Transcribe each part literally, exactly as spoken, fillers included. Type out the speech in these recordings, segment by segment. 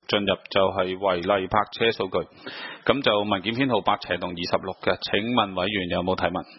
進入就係違例泊車數據。咁就文件編號八斜同二十六嘅。請問委員有冇提問？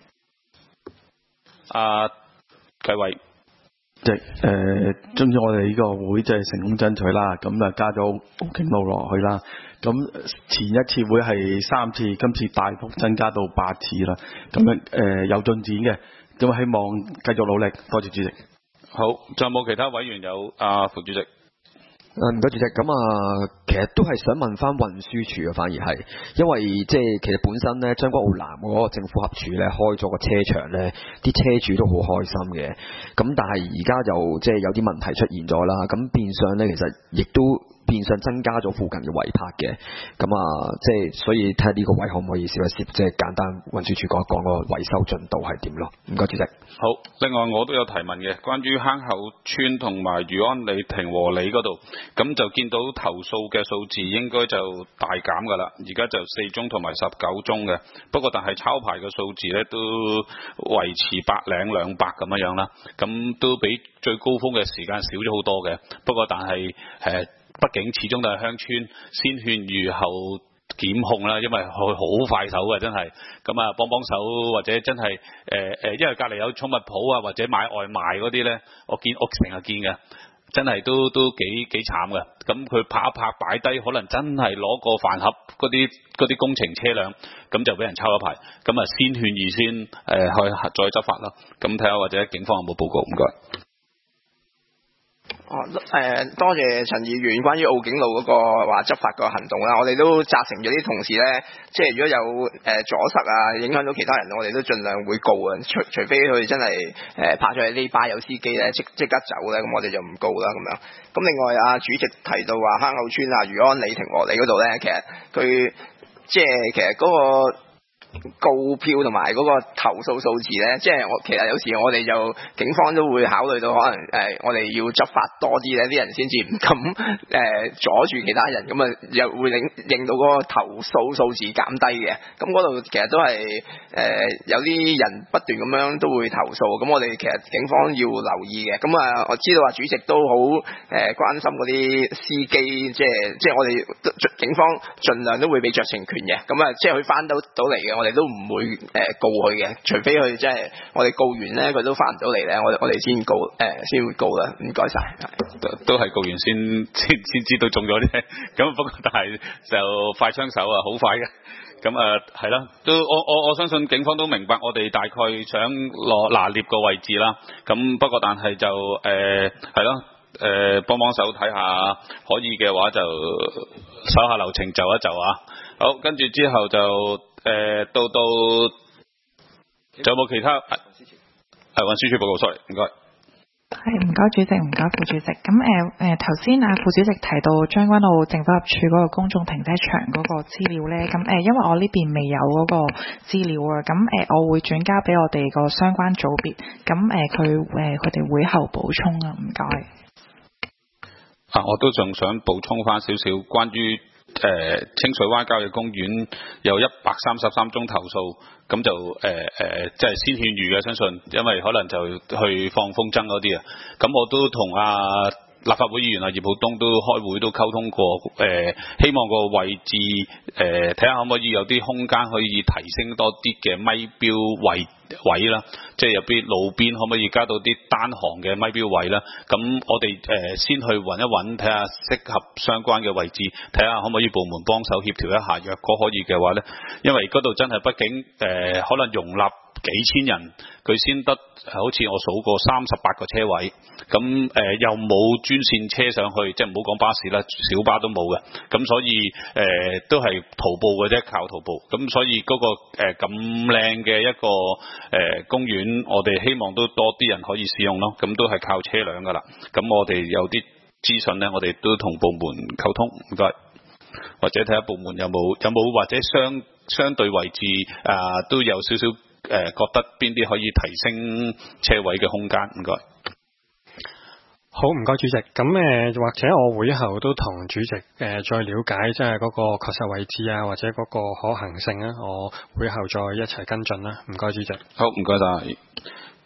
啊，繼委。 即係誒，終於我哋呢個會即係成功爭取啦，咁啊加咗澳景路落去啦。咁前一次會係三次，今次大幅增加到八次啦。咁樣誒有進展嘅，咁希望繼續努力。多謝主席。 好，仲有冇其他委員有？啊，副主席。 誒唔該主席，咁啊，其實都係想問翻運輸署啊，反而係，因為即係其實本身咧將軍澳南嗰個政府合署咧開咗個車場咧，啲車主都好開心嘅，咁但係而家就即係有啲問題出現咗啦，咁變相咧其實亦都變相增加咗附近嘅違泊嘅，咁啊即係所以睇下呢個位可唔可以試一試，即係簡單運輸署講一講個維修進度係點咯？唔該主席。 好，另外我都有提問嘅，關於坑口村同埋裕安里庭和里嗰度，咁就見到投訴嘅數字應該就大減㗎啦，而家就四宗同埋十九宗嘅，不過但係抄牌嘅數字咧都維持百零兩百咁樣樣啦，咁都比最高峰嘅時間少咗好多嘅，不過但係誒畢竟始終都係鄉村，先勸喻後檢控啦，因為佢好快手嘅真係，咁啊幫幫手或者真係誒誒，因為隔離有寵物鋪啊或者買外賣嗰啲咧，我見我成日見嘅，真係都都幾幾慘嘅。咁佢拍一拍擺低，可能真係攞個飯盒嗰啲嗰啲工程車輛，咁就俾人抄咗牌，咁啊先勸喻先誒去、呃、再執法咯。咁睇下或者警方有冇報告？唔該。 哦，誒，多謝陳議員關於澳景路嗰個話執法個行動啦，我哋都責成咗啲同事咧，即係如果有誒阻塞啊，影響到其他人，我哋都盡量會告啊，除除非佢真係誒拍咗喺呢巴有司機咧，即即刻走咧，咁我哋就唔告啦咁樣。咁另外啊，主席提到話坑口村啊、裕安里庭和里嗰度咧，其實佢即係其實嗰個告票同埋嗰個投訴數字咧，即係我其實有時我哋就警方都會考慮到可能誒、呃、我哋要執法多啲咧，啲人先至唔敢誒、呃、阻住其他人，咁啊又會令令到嗰個投訴數字減低嘅。咁嗰度其實都係誒、呃、有啲人不斷咁樣都會投訴，咁我哋其實警方要留意嘅。咁啊我知道話主席都好誒、呃、關心嗰啲司機，即係即係我哋警方盡量都會俾酌情權嘅。咁啊即係佢翻到到嚟嘅。我哋都唔會誒、呃、告佢嘅，除非佢即係我哋告完咧，佢都翻唔到嚟咧，我我哋先告誒先、呃、會告啦。唔該晒， 都都係告完先先先知道中咗啫。咁不過但係就快槍手啊，好快嘅。咁誒係啦，都我我我相信警方都明白我哋大概想攞拿捏個位置啦。咁不過但係就誒係咯，誒幫幫手睇下，可以嘅話就手下留情就一就啊。好，跟住之後就誒、呃、到到，仲有冇其他？係運輸署報告 ，sorry， 唔該。 係唔該主席，唔該副主席。咁誒誒頭先啊副主席提到將軍澳政府合署嗰個公眾停車場嗰個資料咧，咁誒、呃、因為我呢邊未有嗰個資料啊，咁誒、呃、我會轉交俾我哋個相關組別，咁誒佢誒佢哋會後補充啊，唔該。 啊，我都仲想補充翻少少關於。誒、呃、清水灣郊野公園有一百三十三宗投訴，咁就誒誒即係先勸喻嘅，相信因為可能就去放風箏嗰啲啊，咁我都同啊立法會議員啊葉浩東都開會都溝通過，誒、呃、希望個位置誒睇下可唔可以有啲空間可以提升多啲嘅咪標位位啦，即係入邊路邊可唔可以加到啲單行嘅咪標位啦？咁我哋誒、呃、先去揾一揾，睇下適合相關嘅位置，睇下可唔可以部門幫手協調一下。若果可以嘅話咧，因為嗰度真係畢竟誒、呃、可能容納幾千人，佢先得好似我數過三十八個車位，咁誒、呃、又冇專線車上去，即係唔好講巴士啦，小巴都冇嘅，咁所以誒、呃、都係徒步嘅啫，靠徒步。咁所以嗰、那個誒咁靚嘅一個誒、呃、公園，我哋希望都多啲人可以使用咯。咁都係靠車輛噶啦。咁我哋有啲資訊咧，我哋都同部門溝通，唔該，或者睇下部門有冇有冇或者相相對位置啊、呃，都有少少。誒、呃，覺得邊啲可以提升車位嘅空間？唔該。 好，唔該主席。咁誒、呃，或者我會後都同主席誒、呃、再了解，即係嗰個確實位置啊，或者嗰個可行性啊，我會後再一齊跟進啦。唔該主席。 好，唔該晒。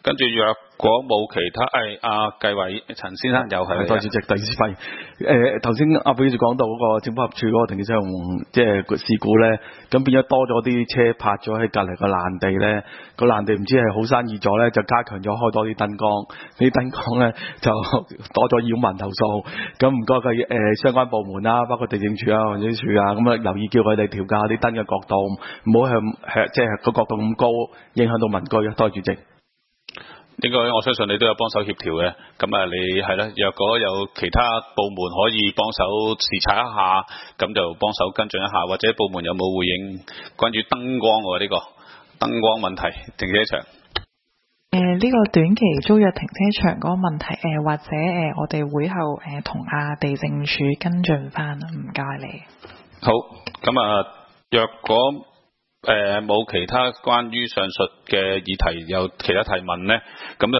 跟住若果冇其他，誒阿繼偉陳先生又係， 多謝主席，第四費。誒頭先阿表姐講到嗰個政府合署嗰個停車場即係事故咧，咁變咗多咗啲車泊咗喺隔離個爛地咧，個爛地唔知係好生意咗咧，就加強咗開多啲燈光，啲燈光咧就多咗擾民投訴。咁唔該佢誒相關部門啦，包括地政署啊、運輸署啊，咁啊留意叫佢哋調校啲燈嘅角度，唔好向向即係個角度咁高，影響到民居啊。多謝主席。 應該我相信你都有幫手協調嘅，咁啊你係啦，若果有其他部門可以幫手視察一下，咁就幫手跟進一下，或者部門有冇回應關於燈光喎呢、這個燈光問題停車場？誒、 呃、呢、這個短期租約停車場嗰個問題，誒、呃、或者誒、呃、我哋會後誒同阿地政署跟進翻，唔該你。 好，咁啊若果誒冇、呃、其他關於上述嘅議題有其他提問呢，咁就